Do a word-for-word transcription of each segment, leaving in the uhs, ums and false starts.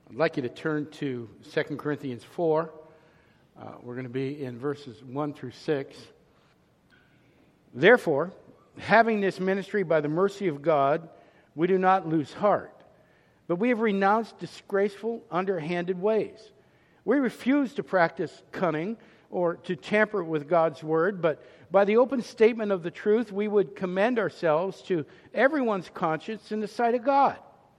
I'd like you to turn to Second Corinthians four. Uh, we're going to be in verses one through six. Therefore, having this ministry by the mercy of God, we do not lose heart, but we have renounced disgraceful, underhanded ways. We refuse to practice cunning or to tamper with God's word, but by the open statement of the truth, we would commend ourselves to everyone's conscience in the sight of God.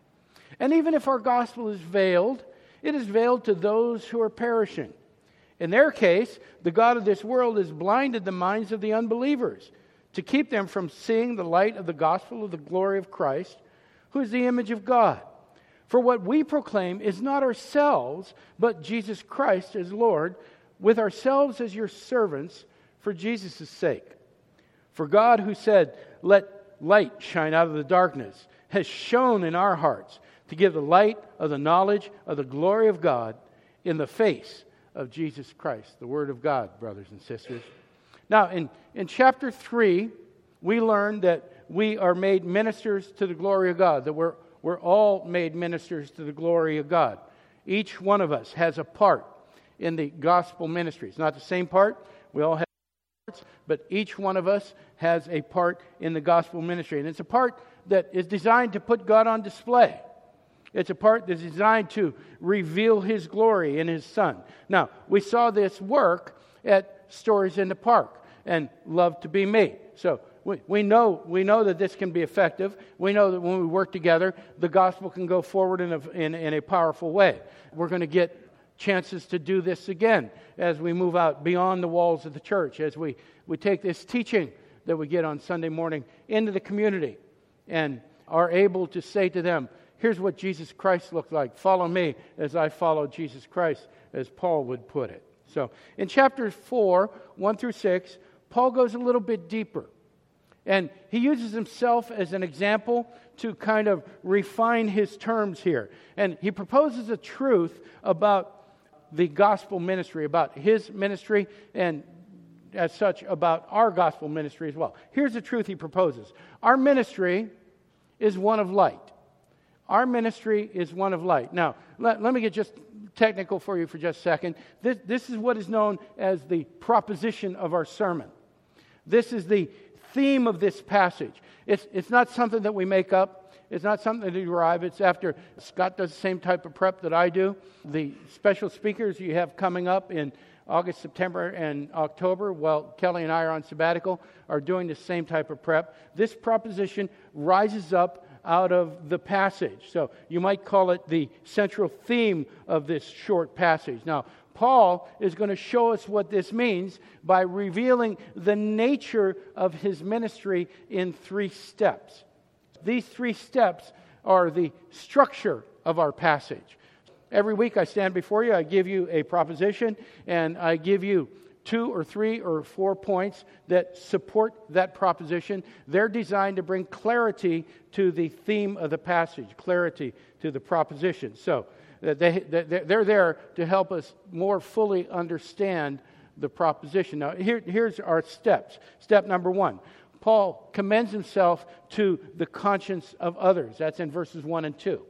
And even if our gospel is veiled, it is veiled to those who are perishing. In their case, the God of this world has blinded the minds of the unbelievers to keep them from seeing the light of the gospel of the glory of Christ, who is the image of God. For what we proclaim is not ourselves, but Jesus Christ as Lord, with ourselves as your servants for Jesus' sake. For God, who said, "Let light shine out of the darkness," has shone in our hearts to give the light of the knowledge of the glory of God in the face of Jesus Christ, the Word of God, brothers and sisters. Now, in, in chapter three, we learned that we are made ministers to the glory of God, that we're, we're all made ministers to the glory of God. Each one of us has a part in the gospel ministry. It's not the same part. We all have parts, but each one of us has a part in the gospel ministry. And it's a part that is designed to put God on display. It's a part that's designed to reveal His glory in His Son. Now, we saw this work at Stories in the Park and Love to Be Me. So we, we know we know that this can be effective. We know that when we work together, the gospel can go forward in a, in, in a powerful way. We're going to get chances to do this again as we move out beyond the walls of the church, as we, we take this teaching that we get on Sunday morning into the community and are able to say to them, here's what Jesus Christ looked like. Follow me as I follow Jesus Christ, as Paul would put it. So in chapter four, one through six, Paul goes a little bit deeper. And he uses himself as an example to kind of refine his terms here. And he proposes a truth about the gospel ministry, about his ministry, and as such, about our gospel ministry as well. Here's the truth he proposes. Our ministry is one of light. Our ministry is one of light. Now, let, let me get just technical for you for just a second. This, this is what is known as the proposition of our sermon. This is the theme of this passage. It's, it's not something that we make up. It's not something that we derive. It's after Scott does the same type of prep that I do. The special speakers you have coming up in August, September, and October, while Kelly and I are on sabbatical, are doing the same type of prep. This proposition rises up out of the passage. So you might call it the central theme of this short passage. Now, Paul is going to show us what this means by revealing the nature of his ministry in three steps. These three steps are the structure of our passage. Every week I stand before you, I give you a proposition, and I give you two or three or four points that support that proposition. They're designed to bring clarity to the theme of the passage, clarity to the proposition. So they, they're there to help us more fully understand the proposition. Now, here, here's our steps. Step number one. Paul commends himself to the conscience of others. That's in verses one and two.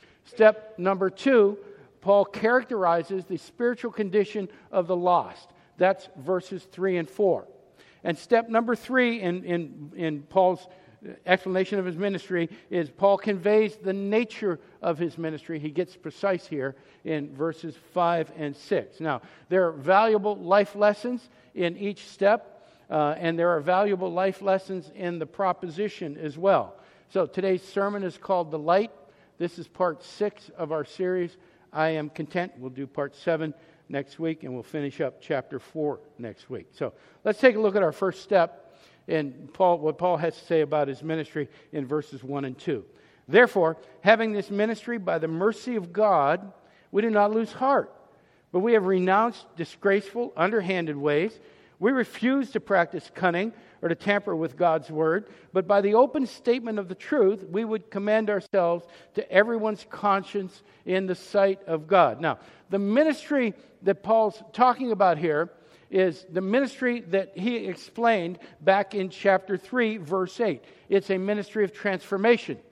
Step number two, Paul characterizes the spiritual condition of the lost. That's verses three and four. And step number three in, in, in Paul's explanation of his ministry is Paul conveys the nature of his ministry. He gets precise here in verses five and six. Now, there are valuable life lessons in each step. Uh, and there are valuable life lessons in the proposition as well. So today's sermon is called The Light. This is part six of our series, I Am Content. We'll do part seven next week, and we'll finish up chapter four next week. So let's take a look at our first step in Paul, what Paul has to say about his ministry in verses one and two. Therefore, having this ministry by the mercy of God, we do not lose heart, but we have renounced disgraceful, underhanded ways. We refuse to practice cunning or to tamper with God's word, but by the open statement of the truth, we would commend ourselves to everyone's conscience in the sight of God. Now, the ministry that Paul's talking about here is the ministry that he explained back in chapter three, verse eight. It's a ministry of transformation.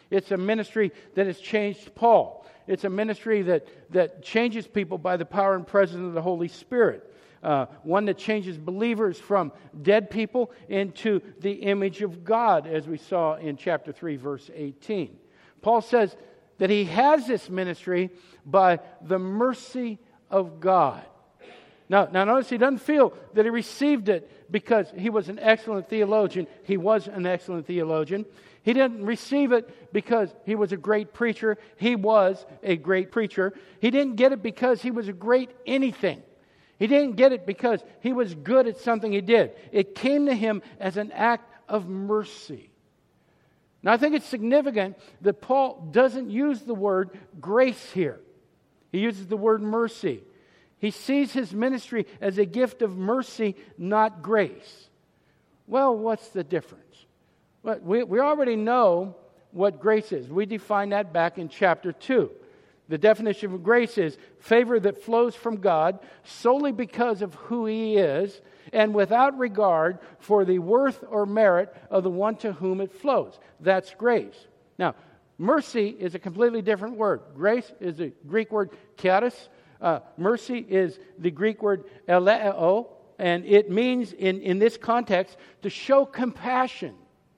It's a ministry that has changed Paul. It's a ministry that, that changes people by the power and presence of the Holy Spirit. Uh, one that changes believers from dead people into the image of God, as we saw in chapter three, verse eighteen. Paul says that he has this ministry by the mercy of God. Now, now notice he doesn't feel that he received it because he was an excellent theologian. He was an excellent theologian. He didn't receive it because he was a great preacher. He was a great preacher. He didn't get it because he was a great anything. He didn't get it because he was good at something he did. It came to him as an act of mercy. Now, I think it's significant that Paul doesn't use the word grace here. He uses the word mercy. He sees his ministry as a gift of mercy, not grace. Well, what's the difference? Well, we, we already know what grace is. We defined that back in chapter two. The definition of grace is favor that flows from God solely because of who He is and without regard for the worth or merit of the one to whom it flows. That's grace. Now, mercy is a completely different word. Grace is the Greek word charis. Uh, mercy is the Greek word eleo, and it means in, in this context to show compassion.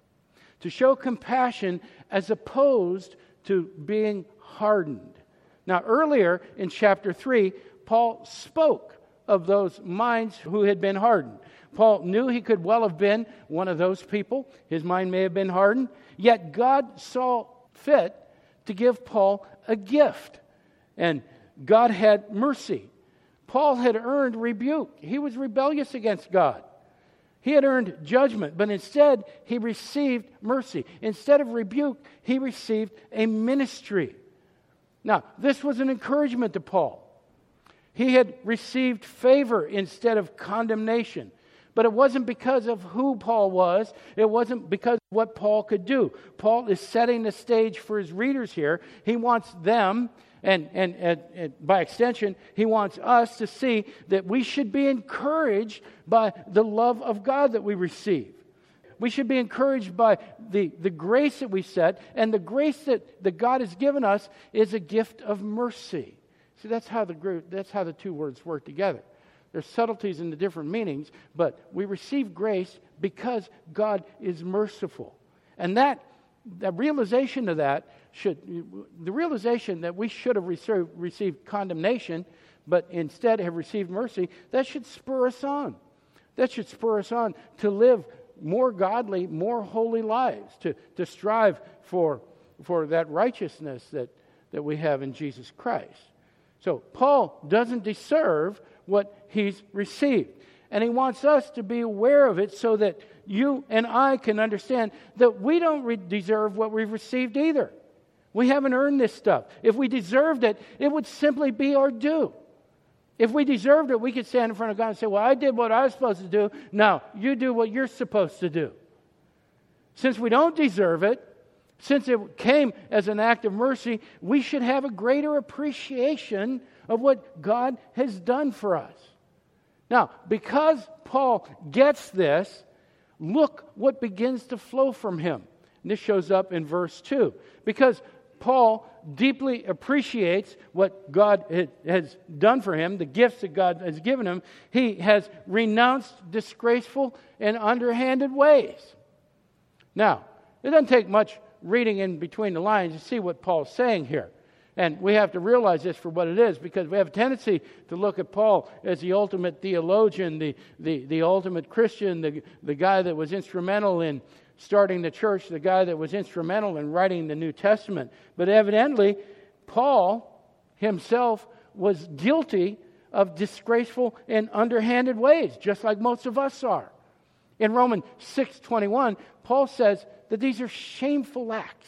To show compassion as opposed to being hardened. Now, earlier in chapter three, Paul spoke of those minds who had been hardened. Paul knew he could well have been one of those people. His mind may have been hardened. Yet God saw fit to give Paul a gift. And God had mercy. Paul had earned rebuke. He was rebellious against God. He had earned judgment, but instead he received mercy. Instead of rebuke, he received a ministry. Now, this was an encouragement to Paul. He had received favor instead of condemnation. But it wasn't because of who Paul was. It wasn't because of what Paul could do. Paul is setting the stage for his readers here. He wants them, and, and, and, and by extension, he wants us to see that we should be encouraged by the love of God that we receive. We should be encouraged by the, the grace that we set, and the grace that, that God has given us is a gift of mercy. See, that's how the that's how the two words work together. There's subtleties in the different meanings, but we receive grace because God is merciful. And that, that realization of that should, the realization that we should have received, received condemnation, but instead have received mercy, that should spur us on. That should spur us on to live more godly, more holy lives, to, to strive for, for that righteousness that, that we have in Jesus Christ. So Paul doesn't deserve what he's received. And he wants us to be aware of it so that you and I can understand that we don't re- deserve what we've received either. We haven't earned this stuff. If we deserved it, it would simply be our due. If we deserved it, we could stand in front of God and say, well, I did what I was supposed to do. No, you do what you're supposed to do. Since we don't deserve it, since it came as an act of mercy, we should have a greater appreciation of what God has done for us. Now, because Paul gets this, look what begins to flow from him. And this shows up in verse two. Because Paul deeply appreciates what God has done for him, the gifts that God has given him, he has renounced disgraceful and underhanded ways. Now, it doesn't take much reading in between the lines to see what Paul's saying here. And we have to realize this for what it is, because we have a tendency to look at Paul as the ultimate theologian, the, the, the ultimate Christian, the, the guy that was instrumental in starting the church, the guy that was instrumental in writing the New Testament. But evidently, Paul himself was guilty of disgraceful and underhanded ways, just like most of us are. In Romans six twenty-one, Paul says that these are shameful acts.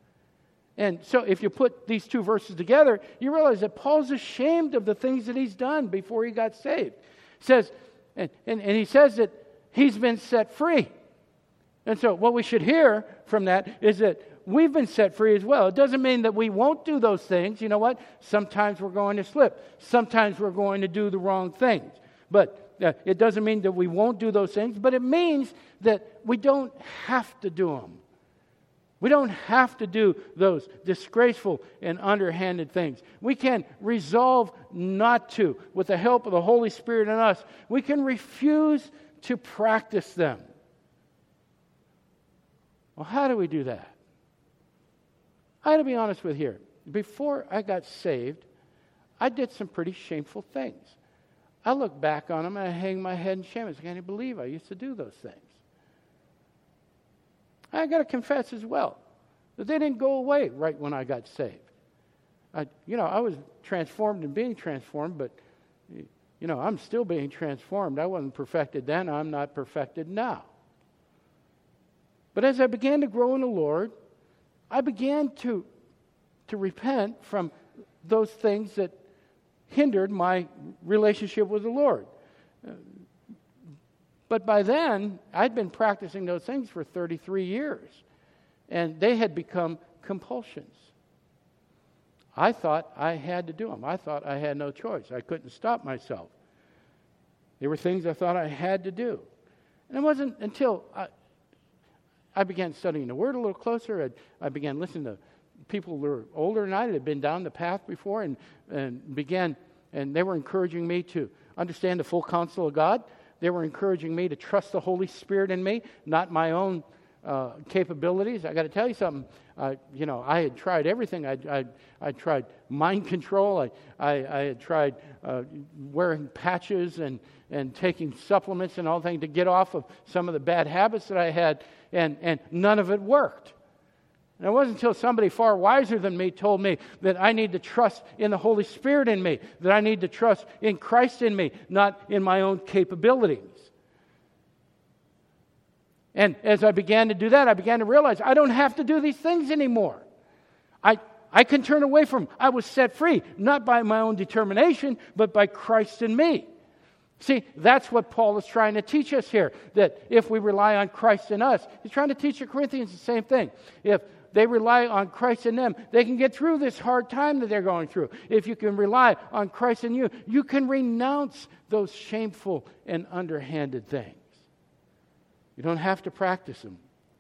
And so if you put these two verses together, you realize that Paul's ashamed of the things that he's done before he got saved. He says, and, and, and he says that he's been set free. And so what we should hear from that is that we've been set free as well. It doesn't mean that we won't do those things. You know what? Sometimes we're going to slip. Sometimes we're going to do the wrong things. But uh, it doesn't mean that we won't do those things, but it means that we don't have to do them. We don't have to do those disgraceful and underhanded things. We can resolve not to. With the help of the Holy Spirit in us, we can refuse to practice them. Well, how do we do that? I got to be honest with you here. Before I got saved, I did some pretty shameful things. I look back on them and I hang my head in shame. I can't even believe I used to do those things. I got to confess as well that they didn't go away right when I got saved. I, you know, I was transformed and being transformed, but, you know, I'm still being transformed. I wasn't perfected then. I'm not perfected now. But as I began to grow in the Lord, I began to, to repent from those things that hindered my relationship with the Lord. But by then, I'd been practicing those things for thirty-three years, and they had become compulsions. I thought I had to do them. I thought I had no choice. I couldn't stop myself. They were things I thought I had to do. And it wasn't until I, I began studying the Word a little closer, I, I began listening to people who were older than I that had been down the path before, and, and began, and they were encouraging me to understand the full counsel of God. They were encouraging me to trust the Holy Spirit in me, not my own uh, capabilities. I got to tell you something. Uh, you know, I had tried everything. I I I tried mind control. I I, I had tried uh, wearing patches and and taking supplements and all things to get off of some of the bad habits that I had, and and none of it worked. And it wasn't until somebody far wiser than me told me that I need to trust in the Holy Spirit in me, that I need to trust in Christ in me, not in my own capabilities. And as I began to do that, I began to realize I don't have to do these things anymore. I I can turn away from them. I was set free, not by my own determination, but by Christ in me. See, that's what Paul is trying to teach us here, that if we rely on Christ in us, he's trying to teach the Corinthians the same thing. If they rely on Christ in them, they can get through this hard time that they're going through. If you can rely on Christ in you, you can renounce those shameful and underhanded things. You don't have to practice them.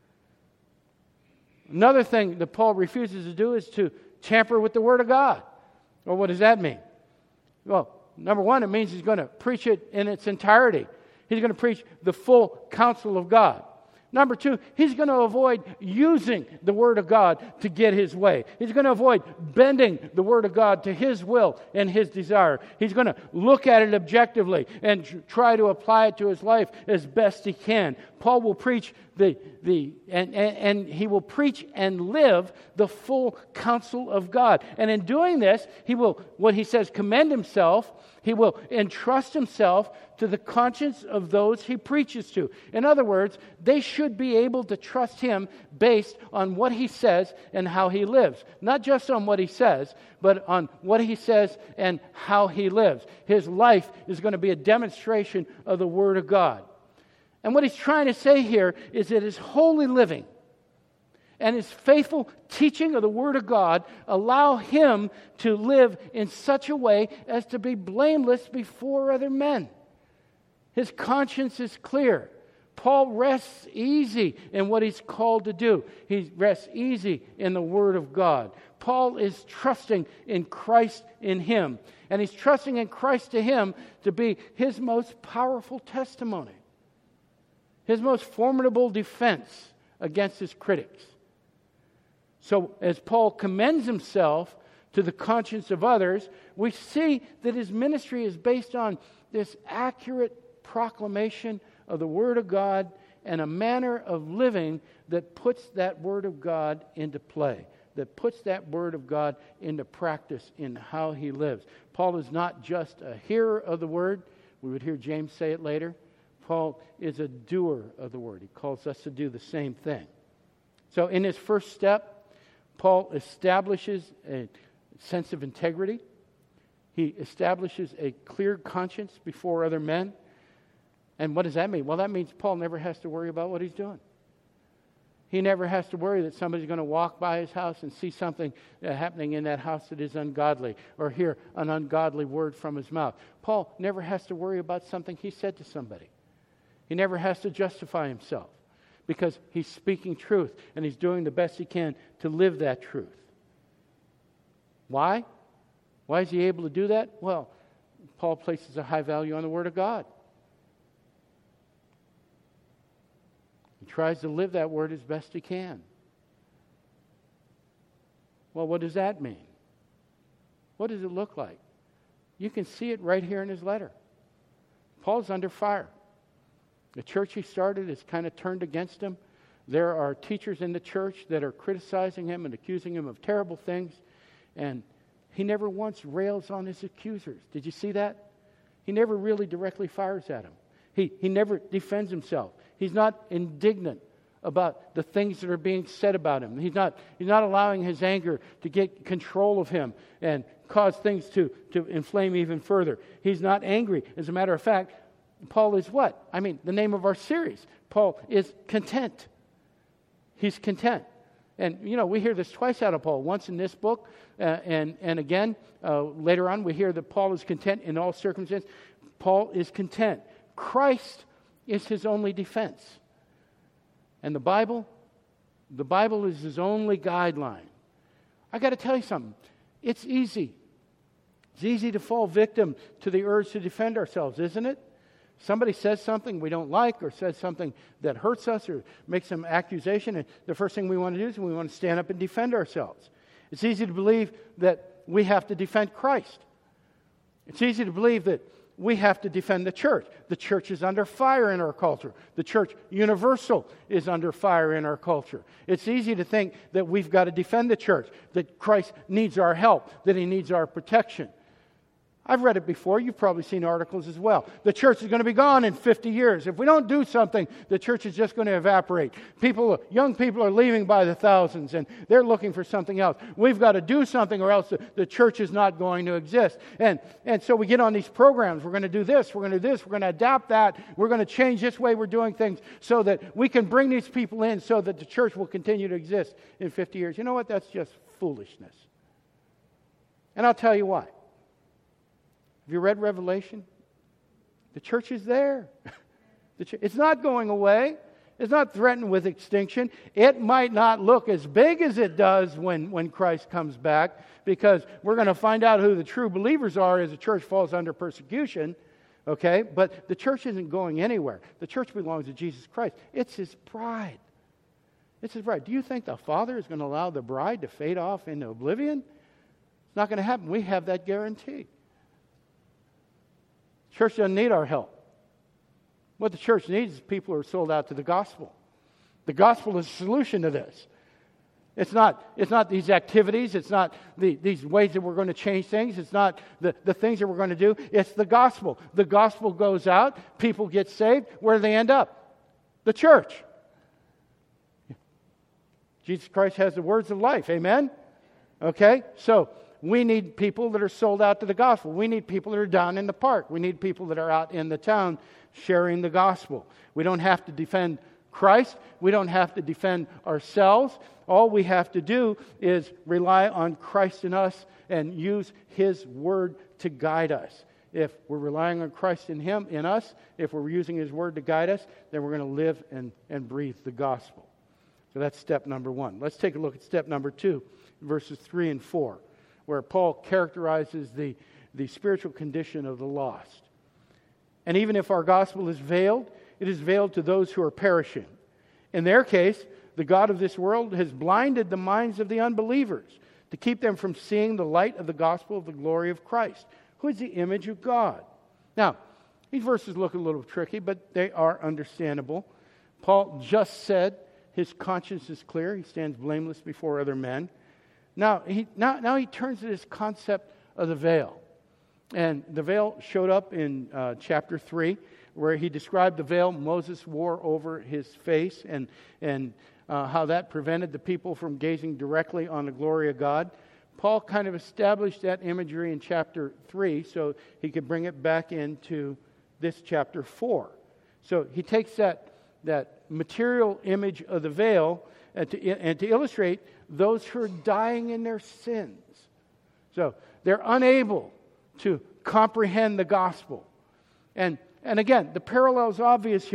Another thing that Paul refuses to do is to tamper with the Word of God. Well, what does that mean? Well, number one, it means he's going to preach it in its entirety. He's going to preach the full counsel of God. Number two, he's going to avoid using the Word of God to get his way. He's going to avoid bending the Word of God to his will and his desire. He's going to look at it objectively and try to apply it to his life as best he can. Paul will preach the the and, and, and he will preach and live the full counsel of God. And in doing this, he will, what he says, commend himself. He will entrust himself to the conscience of those he preaches to. In other words, they should be able to trust him based on what he says and how he lives. Not just on what he says, but on what he says and how he lives. His life is going to be a demonstration of the Word of God. And what he's trying to say here is that his holy living and his faithful teaching of the Word of God allow him to live in such a way as to be blameless before other men. His conscience is clear. Paul rests easy in what he's called to do. He rests easy in the Word of God. Paul is trusting in Christ in him. And he's trusting in Christ to him to be his most powerful testimony. His most formidable defense against his critics. So as Paul commends himself to the conscience of others, we see that his ministry is based on this accurate proclamation of the Word of God and a manner of living that puts that Word of God into play, that puts that Word of God into practice in how he lives. Paul is not just a hearer of the Word. We would hear James say it later. Paul is a doer of the Word. He calls us to do the same thing. So in his first step, Paul establishes a sense of integrity. He establishes a clear conscience before other men. And what does that mean? Well, that means Paul never has to worry about what he's doing. He never has to worry that somebody's going to walk by his house and see something happening in that house that is ungodly, or hear an ungodly word from his mouth. Paul never has to worry about something he said to somebody. He never has to justify himself, because he's speaking truth and he's doing the best he can to live that truth. Why? Why is he able to do that? Well, Paul places a high value on the Word of God. He tries to live that Word as best he can. Well, what does that mean? What does it look like? You can see it right here in his letter. Paul's under fire. The church he started is kind of turned against him. There are teachers in the church that are criticizing him and accusing him of terrible things. And he never once rails on his accusers. Did you see that? He never really directly fires at them. He, he never defends himself. He's not indignant about the things that are being said about him. He's not, he's not allowing his anger to get control of him and cause things to, to inflame even further. He's not angry. As a matter of fact, Paul is what? I mean, the name of our series. Paul is content. He's content. And, you know, we hear this twice out of Paul. Once in this book, uh, and, and again, uh, later on, we hear that Paul is content in all circumstances. Paul is content. Christ is his only defense. And the Bible, the Bible is his only guideline. I got to tell you something. It's easy. It's easy to fall victim to the urge to defend ourselves, isn't it? Somebody says something we don't like or says something that hurts us or makes some accusation, and the first thing we want to do is we want to stand up and defend ourselves. It's easy to believe that we have to defend Christ. It's easy to believe that we have to defend the church. The church is under fire in our culture. The church universal is under fire in our culture. It's easy to think that we've got to defend the church, that Christ needs our help, that he needs our protection. I've read it before. You've probably seen articles as well. The church is going to be gone in fifty years. If we don't do something, the church is just going to evaporate. People, young people are leaving by the thousands, and they're looking for something else. We've got to do something, or else the, the church is not going to exist. And, and so we get on these programs. We're going to do this. We're going to do this. We're going to adapt that. We're going to change this way we're doing things so that we can bring these people in so that the church will continue to exist in fifty years. You know what? That's just foolishness. And I'll tell you why. Have you read Revelation? The church is there. The ch- it's not going away. It's not threatened with extinction. It might not look as big as it does when, when Christ comes back, because we're going to find out who the true believers are as the church falls under persecution. Okay? But the church isn't going anywhere. The church belongs to Jesus Christ. It's his bride. It's his bride. Do you think the Father is going to allow the bride to fade off into oblivion? It's not going to happen. We have that guarantee. Church doesn't need our help. What the church needs is people who are sold out to the gospel. The gospel is the solution to this. It's not, it's not these activities. It's not the, these ways that we're going to change things. It's not the, the things that we're going to do. It's the gospel. The gospel goes out. People get saved. Where do they end up? The church. Jesus Christ has the words of life. Amen? Okay? So, we need people that are sold out to the gospel. We need people that are down in the park. We need people that are out in the town sharing the gospel. We don't have to defend Christ. We don't have to defend ourselves. All we have to do is rely on Christ in us and use his word to guide us. If we're relying on Christ in him, in us, if we're using his word to guide us, then we're going to live and, and breathe the gospel. So that's step number one. Let's take a look at step number two, verses three and four. Where Paul characterizes the, the spiritual condition of the lost. And even if our gospel is veiled, it is veiled to those who are perishing. In their case, the God of this world has blinded the minds of the unbelievers to keep them from seeing the light of the gospel of the glory of Christ, who is the image of God. Now, these verses look a little tricky, but they are understandable. Paul just said his conscience is clear. He stands blameless before other men. Now he, now, now he turns to this concept of the veil. And the veil showed up in uh, chapter three, where he described the veil Moses wore over his face and, and uh, how that prevented the people from gazing directly on the glory of God. Paul kind of established that imagery in chapter three so he could bring it back into this chapter four. So he takes that, that material image of the veil and to, and to illustrate those who are dying in their sins. So they're unable to comprehend the gospel. And, and again, the parallel is obvious here.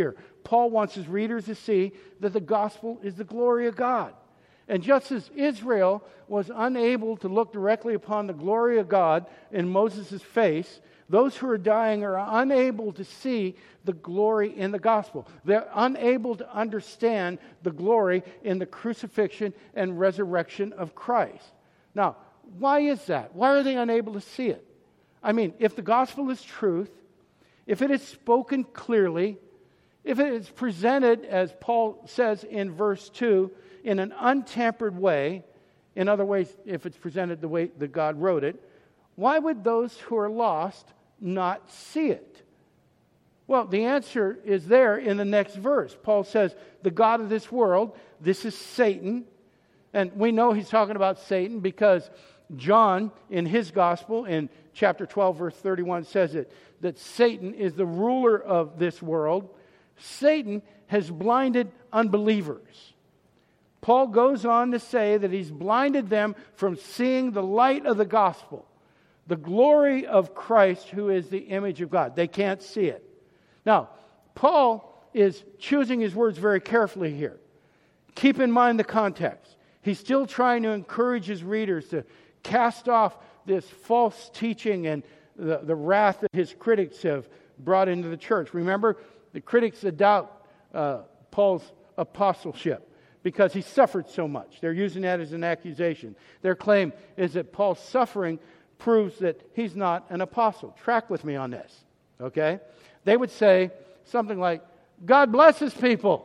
Paul wants his readers to see that the gospel is the glory of God. And just as Israel was unable to look directly upon the glory of God in Moses' face, those who are dying are unable to see the glory in the gospel. They're unable to understand the glory in the crucifixion and resurrection of Christ. Now, why is that? Why are they unable to see it? I mean, if the gospel is truth, if it is spoken clearly, if it is presented, as Paul says in verse two, in an untampered way, in other ways, if it's presented the way that God wrote it, why would those who are lost not see it? Well, the answer is there in the next verse. Paul says, the God of this world, this is Satan. And we know he's talking about Satan because John, in his gospel, in chapter twelve, verse thirty-one, says it, that Satan is the ruler of this world. Satan has blinded unbelievers. Paul goes on to say that he's blinded them from seeing the light of the gospel, the glory of Christ, who is the image of God. They can't see it. Now, Paul is choosing his words very carefully here. Keep in mind the context. He's still trying to encourage his readers to cast off this false teaching and the, the wrath that his critics have brought into the church. Remember, the critics doubt uh, Paul's apostleship because he suffered so much. They're using that as an accusation. Their claim is that Paul's suffering proves that he's not an apostle. Track with me on this, okay? They would say something like, God blesses people.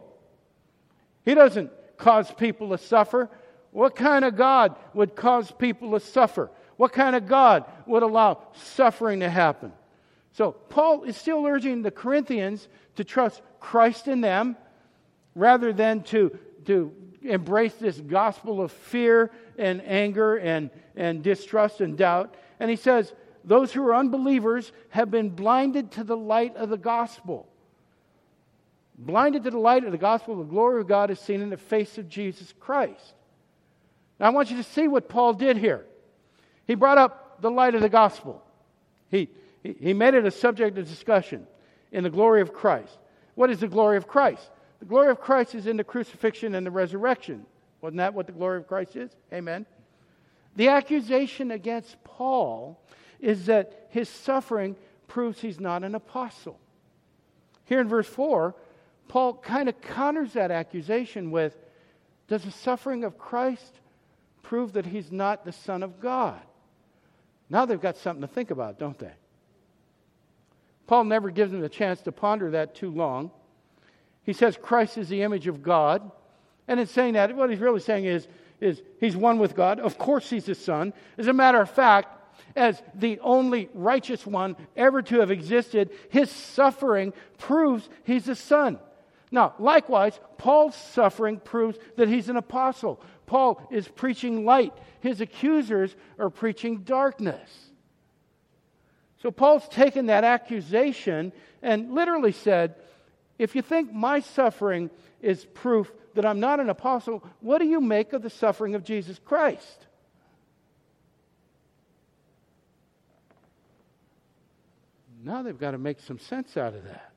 He doesn't cause people to suffer. What kind of God would cause people to suffer? What kind of God would allow suffering to happen? So Paul is still urging the Corinthians to trust Christ in them rather than to, to embrace this gospel of fear and anger and, and distrust and doubt. And he says, those who are unbelievers have been blinded to the light of the gospel. Blinded to the light of the gospel, the glory of God is seen in the face of Jesus Christ. Now I want you to see what Paul did here. He brought up the light of the gospel. He, he, he made it a subject of discussion in the glory of Christ. What is the glory of Christ? The glory of Christ is in the crucifixion and the resurrection. Wasn't that what the glory of Christ is? Amen. The accusation against Paul is that his suffering proves he's not an apostle. Here in verse four, Paul kind of counters that accusation with, does the suffering of Christ prove that he's not the Son of God? Now they've got something to think about, don't they? Paul never gives them the chance to ponder that too long. He says Christ is the image of God. And in saying that, what he's really saying is, is he's one with God. Of course he's his son. As a matter of fact, as the only righteous one ever to have existed, his suffering proves he's the son. Now, likewise, Paul's suffering proves that he's an apostle. Paul is preaching light. His accusers are preaching darkness. So Paul's taken that accusation and literally said, if you think my suffering is proof that I'm not an apostle, what do you make of the suffering of Jesus Christ? Now they've got to make some sense out of that.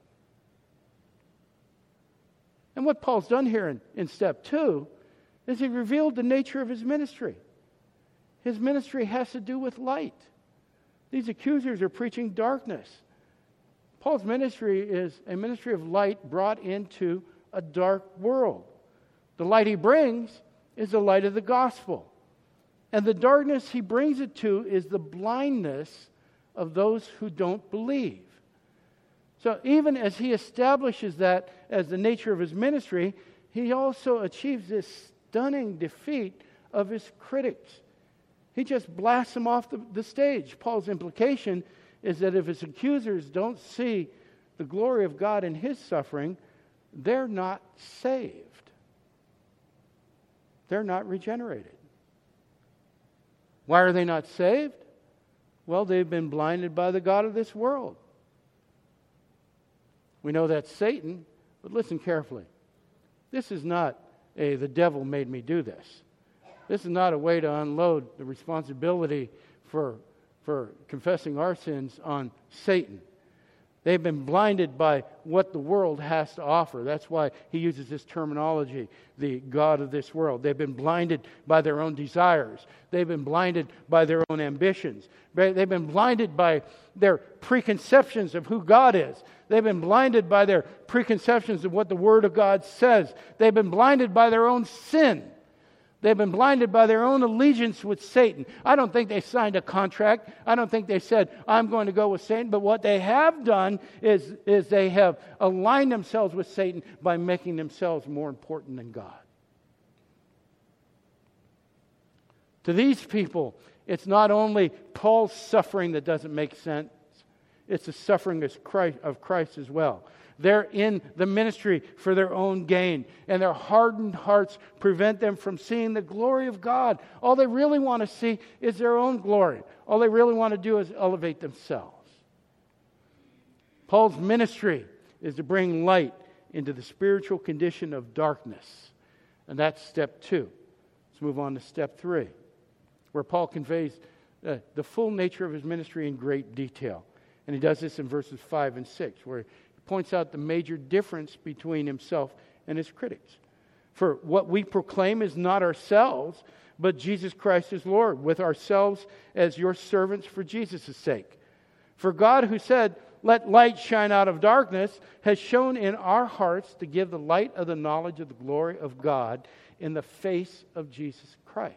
And what Paul's done here in, in step two is he revealed the nature of his ministry. His ministry has to do with light. These accusers are preaching darkness. Paul's ministry is a ministry of light brought into a dark world. The light he brings is the light of the gospel. And the darkness he brings it to is the blindness of those who don't believe. So even as he establishes that as the nature of his ministry, he also achieves this stunning defeat of his critics. He just blasts them off the, the stage. Paul's implication is that if his accusers don't see the glory of God in his suffering, they're not saved. They're not regenerated. Why are they not saved? Well, they've been blinded by the god of this world. We know that's Satan, but listen carefully. This is not a, the devil made me do this. This is not a way to unload the responsibility for, for confessing our sins on Satan. They've been blinded by what the world has to offer. That's why he uses this terminology, the God of this world. They've been blinded by their own desires. They've been blinded by their own ambitions. They've been blinded by their preconceptions of who God is. They've been blinded by their preconceptions of what the Word of God says. They've been blinded by their own sin. They've been blinded by their own allegiance with Satan. I don't think they signed a contract. I don't think they said, I'm going to go with Satan. But what they have done is, is they have aligned themselves with Satan by making themselves more important than God. To these people, it's not only Paul's suffering that doesn't make sense. It's the suffering of Christ, of Christ as well. They're in the ministry for their own gain, and their hardened hearts prevent them from seeing the glory of God. All they really want to see is their own glory. All they really want to do is elevate themselves. Paul's ministry is to bring light into the spiritual condition of darkness. And that's step two. Let's move on to step three, where Paul conveys uh, the full nature of his ministry in great detail. And he does this in verses five and six, where points out the major difference between himself and his critics. For what we proclaim is not ourselves, but Jesus Christ is Lord, with ourselves as your servants for Jesus' sake. For God, who said, let light shine out of darkness, has shone in our hearts to give the light of the knowledge of the glory of God in the face of Jesus Christ.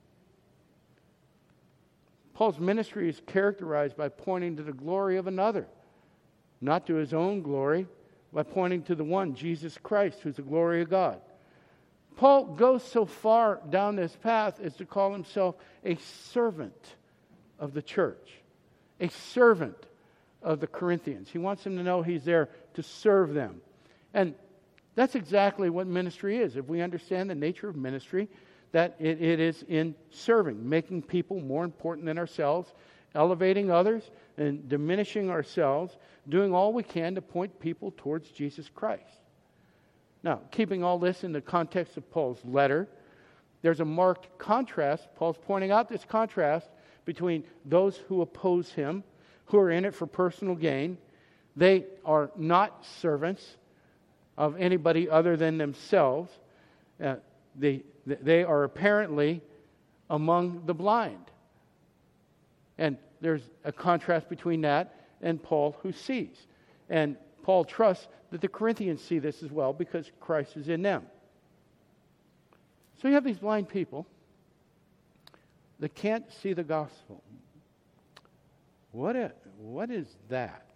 Paul's ministry is characterized by pointing to the glory of another, not to his own glory, by pointing to the one, Jesus Christ, who's the glory of God. Paul goes so far down this path as to call himself a servant of the church, a servant of the Corinthians. He wants them to know he's there to serve them. And that's exactly what ministry is. If we understand the nature of ministry, that it, it is in serving, making people more important than ourselves, elevating others and diminishing ourselves, doing all we can to point people towards Jesus Christ. Now, keeping all this in the context of Paul's letter, there's a marked contrast. Paul's pointing out this contrast between those who oppose him, who are in it for personal gain. They are not servants of anybody other than themselves. Uh, they, they are apparently among the blind. And there's a contrast between that and Paul, who sees. And Paul trusts that the Corinthians see this as well because Christ is in them. So you have these blind people that can't see the gospel. What, a, what is that?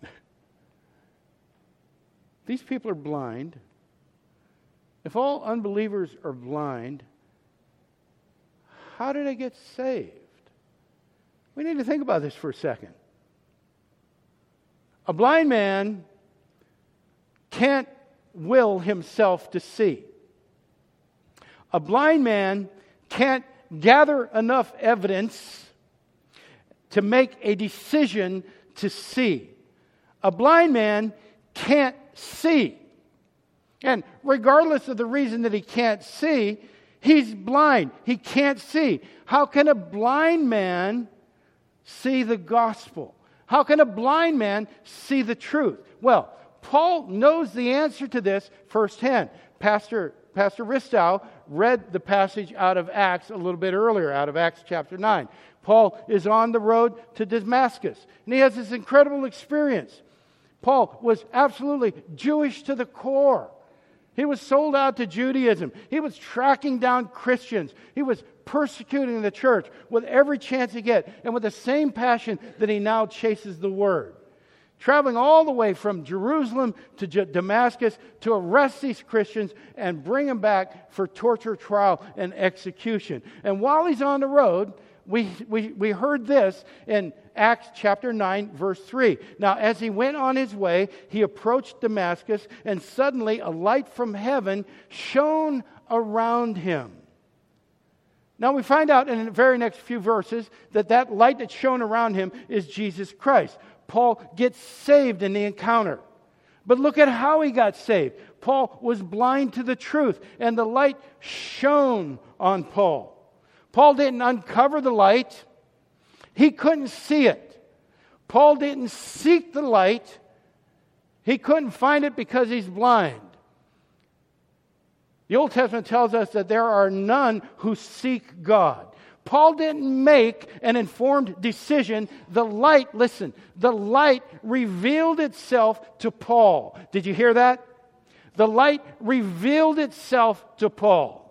These people are blind. If all unbelievers are blind, how do they get saved? We need to think about this for a second. A blind man can't will himself to see. A blind man can't gather enough evidence to make a decision to see. A blind man can't see. And regardless of the reason that he can't see, he's blind. He can't see. How can a blind man see the gospel? How can a blind man see the truth? Well, Paul knows the answer to this firsthand. Pastor, Pastor Ristow read the passage out of Acts a little bit earlier, out of Acts chapter nine. Paul is on the road to Damascus, and he has this incredible experience. Paul was absolutely Jewish to the core. He was sold out to Judaism. He was tracking down Christians. He was persecuting the church with every chance he get, and with the same passion that he now chases the word. Traveling all the way from Jerusalem to J- Damascus to arrest these Christians and bring them back for torture, trial, and execution. And while he's on the road, we, we, we heard this in Acts chapter nine, verse three. Now, as he went on his way, he approached Damascus, and suddenly a light from heaven shone around him. Now, we find out in the very next few verses that that light that shone around him is Jesus Christ. Paul gets saved in the encounter. But look at how he got saved. Paul was blind to the truth, and the light shone on Paul. Paul didn't uncover the light. He couldn't see it. Paul didn't seek the light. He couldn't find it because he's blind. The Old Testament tells us that there are none who seek God. Paul didn't make an informed decision. The light, listen, the light revealed itself to Paul. Did you hear that? The light revealed itself to Paul.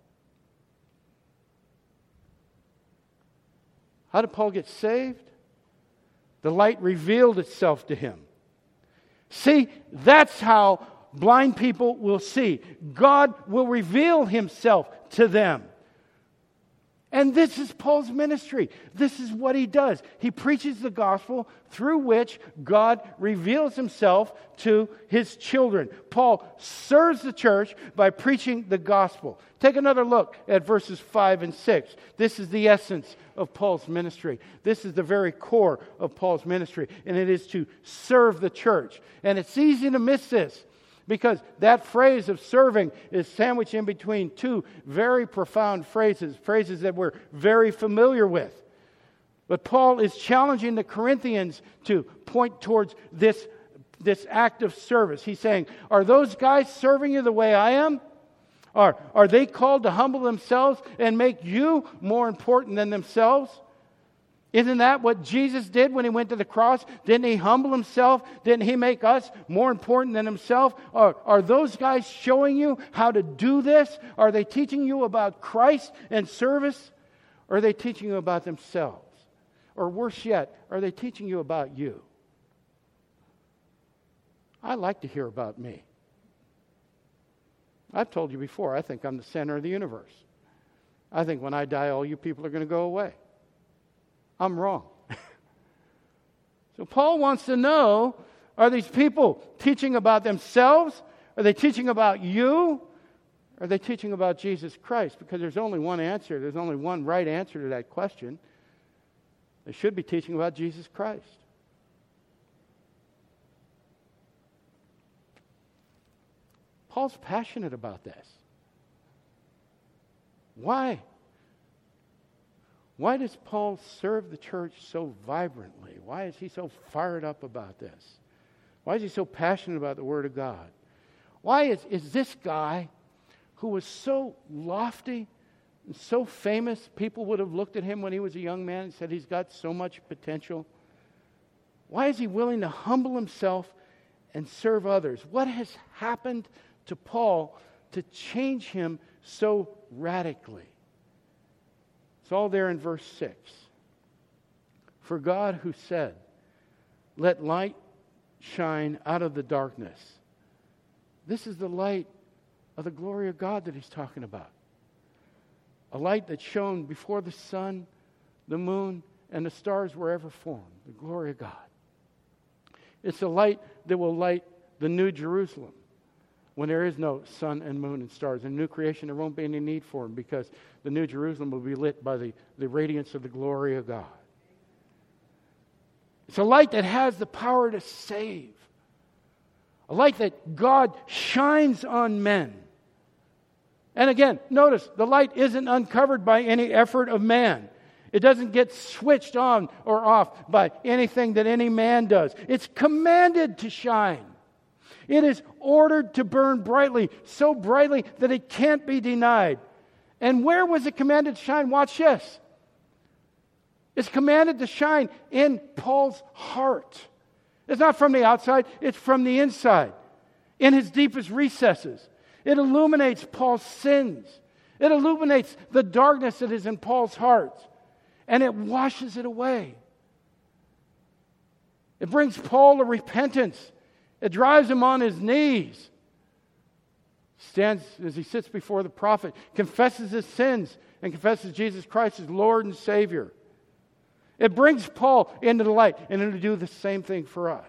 How did Paul get saved? The light revealed itself to him. See, that's how blind people will see. God will reveal Himself to them. And this is Paul's ministry. This is what he does. He preaches the gospel through which God reveals Himself to His children. Paul serves the church by preaching the gospel. Take another look at verses five and six. This is the essence of Paul's ministry. This is the very core of Paul's ministry. And it is to serve the church. And it's easy to miss this, because that phrase of serving is sandwiched in between two very profound phrases, phrases that we're very familiar with. But Paul is challenging the Corinthians to point towards this, this act of service. He's saying, are those guys serving you the way I am? Are, are they called to humble themselves and make you more important than themselves? Isn't that what Jesus did when He went to the cross? Didn't He humble Himself? Didn't He make us more important than Himself? Are, are those guys showing you how to do this? Are they teaching you about Christ and service? Or are they teaching you about themselves? Or worse yet, are they teaching you about you? I like to hear about me. I've told you before, I think I'm the center of the universe. I think when I die, all you people are going to go away. I'm wrong. So Paul wants to know, are these people teaching about themselves? Are they teaching about you? Are they teaching about Jesus Christ? Because there's only one answer. There's only one right answer to that question. They should be teaching about Jesus Christ. Paul's passionate about this. Why? Why does Paul serve the church so vibrantly? Why is he so fired up about this? Why is he so passionate about the Word of God? Why is, is this guy who was so lofty and so famous, people would have looked at him when he was a young man and said he's got so much potential? Why is he willing to humble himself and serve others? What has happened to Paul to change him so radically? It's all there in verse six. For God who said, let light shine out of the darkness. This is the light of the glory of God that he's talking about. A light that shone before the sun, the moon, and the stars were ever formed. The glory of God. It's a light that will light the new Jerusalem when there is no sun and moon and stars. In new creation, there won't be any need for them, because the new Jerusalem will be lit by the, the radiance of the glory of God. It's a light that has the power to save. A light that God shines on men. And again, notice, the light isn't uncovered by any effort of man. It doesn't get switched on or off by anything that any man does. It's commanded to shine. It is ordered to burn brightly, so brightly that it can't be denied. And where was it commanded to shine? Watch this. It's commanded to shine in Paul's heart. It's not from the outside, it's from the inside, in his deepest recesses. It illuminates Paul's sins. It illuminates the darkness that is in Paul's heart, and it washes it away. It brings Paul to repentance. It drives him on his knees. Stands as he sits before the prophet, confesses his sins, and confesses Jesus Christ as Lord and Savior. It brings Paul into the light, and it'll do the same thing for us.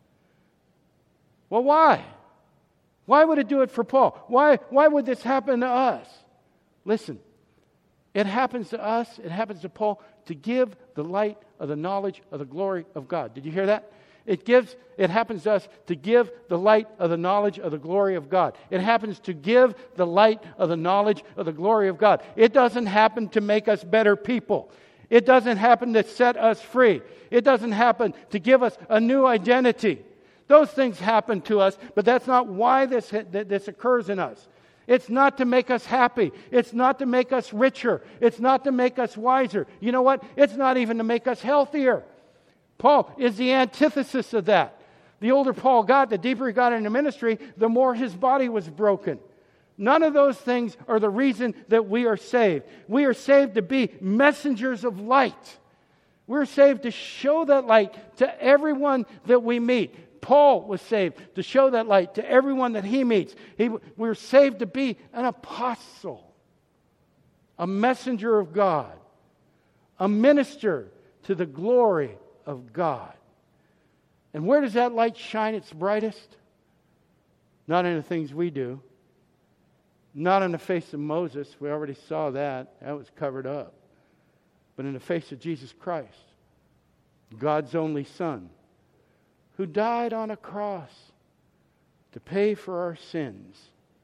Well, why? Why would it do it for Paul? Why, why would this happen to us? Listen, it happens to us, it happens to Paul, to give the light of the knowledge of the glory of God. Did you hear that? It gives. It happens to us to give the light of the knowledge of the glory of God. It happens to give the light of the knowledge of the glory of God. It doesn't happen to make us better people. It doesn't happen to set us free. It doesn't happen to give us a new identity. Those things happen to us, but that's not why this, this occurs in us. It's not to make us happy. It's not to make us richer. It's not to make us wiser. You know what? It's not even to make us healthier. Paul is the antithesis of that. The older Paul got, the deeper he got into ministry, the more his body was broken. None of those things are the reason that we are saved. We are saved to be messengers of light. We're saved to show that light to everyone that we meet. Paul was saved to show that light to everyone that he meets. He, we're saved to be an apostle, a messenger of God, a minister to the glory of God. And where does that light shine its brightest? Not in the things we do. Not in the face of Moses. We already saw that. That was covered up. But in the face of Jesus Christ, God's only Son, who died on a cross to pay for our sins,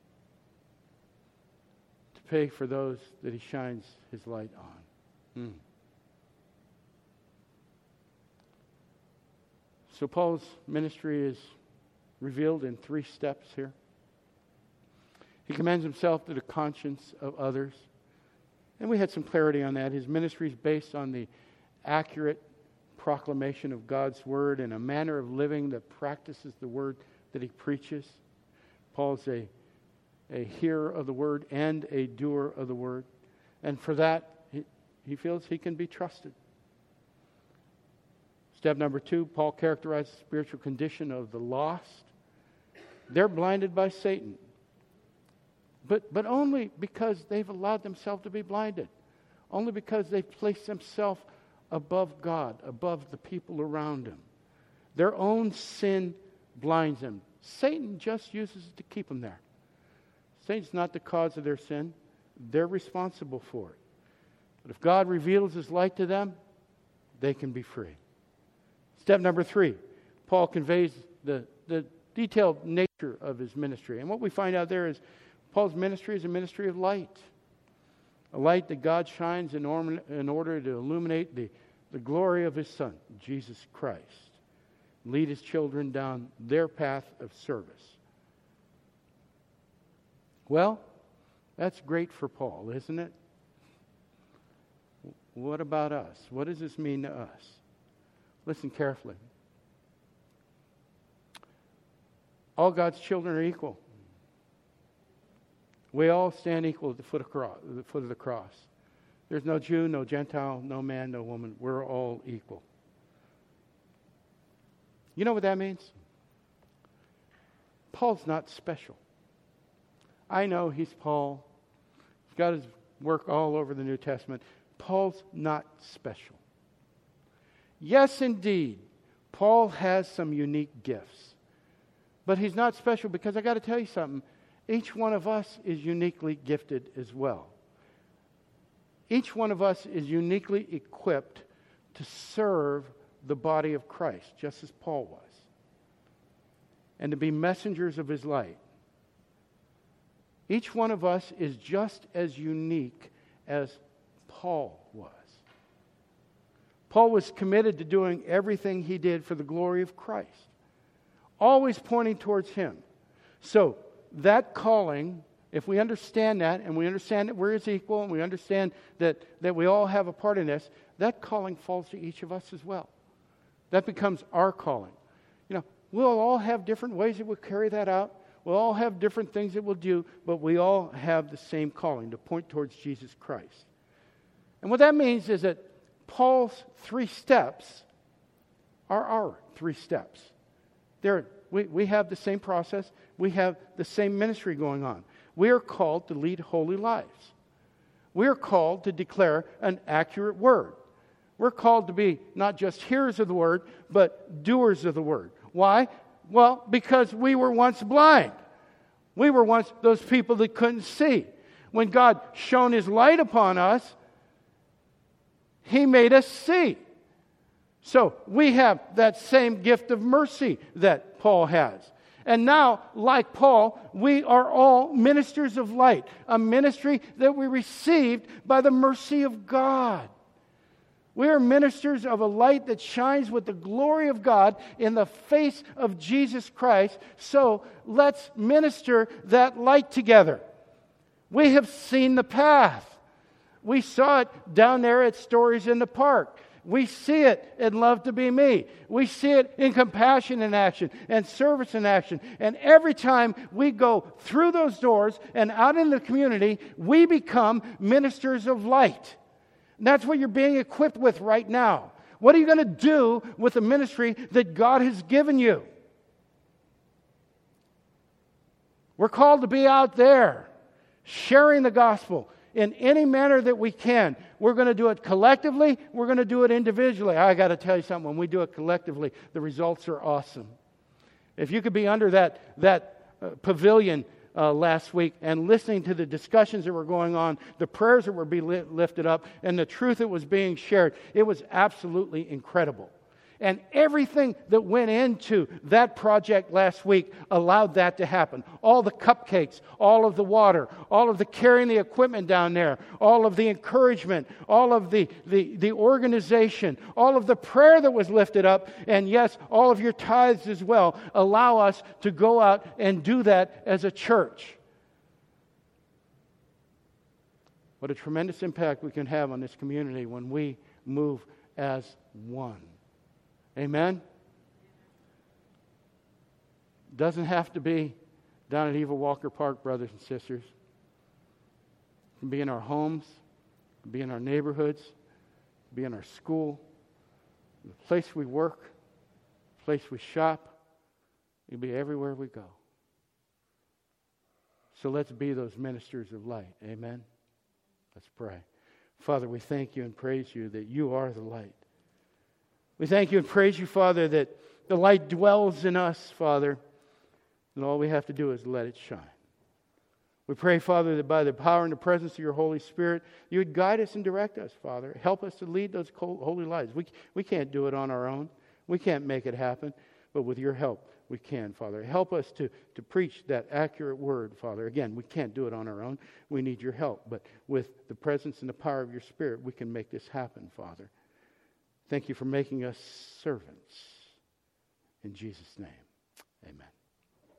to pay for those that He shines His light on. Hmm. So Paul's ministry is revealed in three steps here. He commends himself to the conscience of others. And we had some clarity on that. His ministry is based on the accurate proclamation of God's Word and a manner of living that practices the Word that he preaches. Paul's a, a hearer of the Word and a doer of the Word. And for that, he, he feels he can be trusted. Step number two, Paul characterizes the spiritual condition of the lost. They're blinded by Satan. But, but only because they've allowed themselves to be blinded. Only because they've placed themselves above God, above the people around them. Their own sin blinds them. Satan just uses it to keep them there. Satan's not the cause of their sin. They're responsible for it. But if God reveals His light to them, they can be free. Step number three, Paul conveys the, the detailed nature of his ministry. And what we find out there is Paul's ministry is a ministry of light. A light that God shines in, orm- in order to illuminate the, the glory of His Son, Jesus Christ. Lead His children down their path of service. Well, that's great for Paul, isn't it? What about us? What does this mean to us? Listen carefully. All God's children are equal. We all stand equal at the foot of, cross, the foot of the cross. There's no Jew, no Gentile, no man, no woman. We're all equal. You know what that means? Paul's not special. I know he's Paul. He's got his work all over the New Testament. Paul's not special. Yes, indeed, Paul has some unique gifts. But he's not special because I got to tell you something. Each one of us is uniquely gifted as well. Each one of us is uniquely equipped to serve the body of Christ, just as Paul was, and to be messengers of His light. Each one of us is just as unique as Paul was. Paul was committed to doing everything he did for the glory of Christ, always pointing towards Him. So, that calling, if we understand that, and we understand that we're His equal, and we understand that, that we all have a part in this, that calling falls to each of us as well. That becomes our calling. You know, we'll all have different ways that we'll carry that out. We'll all have different things that we'll do, but we all have the same calling, to point towards Jesus Christ. And what that means is that Paul's three steps are our three steps. They're, we, we have the same process. We have the same ministry going on. We are called to lead holy lives. We are called to declare an accurate word. We're called to be not just hearers of the word, but doers of the word. Why? Well, because we were once blind. We were once those people that couldn't see. When God shone His light upon us, He made us see. So we have that same gift of mercy that Paul has. And now, like Paul, we are all ministers of light, a ministry that we received by the mercy of God. We are ministers of a light that shines with the glory of God in the face of Jesus Christ. So let's minister that light together. We have seen the path. We saw it down there at Stories in the Park. We see it in Love to Be Me. We see it in Compassion in Action and Service in Action. And every time we go through those doors and out in the community, we become ministers of light. And that's what you're being equipped with right now. What are you going to do with the ministry that God has given you? We're called to be out there, sharing the gospel in any manner that we can. We're going to do it collectively. We're going to do it individually. I got to tell you something. When we do it collectively, the results are awesome. If you could be under that, that uh, pavilion uh, last week and listening to the discussions that were going on, the prayers that were being li- lifted up, and the truth that was being shared, it was absolutely incredible. And everything that went into that project last week allowed that to happen. All the cupcakes, all of the water, all of the carrying the equipment down there, all of the encouragement, all of the, the, the organization, all of the prayer that was lifted up, and yes, all of your tithes as well, allow us to go out and do that as a church. What a tremendous impact we can have on this community when we move as one. Amen? Doesn't have to be down at Eva Walker Park, brothers and sisters. It can be in our homes, it can be in our neighborhoods, it can be in our school, the place we work, the place we shop. It can be everywhere we go. So let's be those ministers of light. Amen? Let's pray. Father, we thank you and praise you that you are the light. We thank you and praise you, Father, that the light dwells in us, Father, and all we have to do is let it shine. We pray, Father, that by the power and the presence of your Holy Spirit, you would guide us and direct us, Father. Help us to lead those holy lives. We, we can't do it on our own. We can't make it happen, but with your help, we can, Father. Help us to, to preach that accurate word, Father. Again, we can't do it on our own. We need your help, but with the presence and the power of your Spirit, we can make this happen, Father. Thank you for making us servants. In Jesus' name, amen.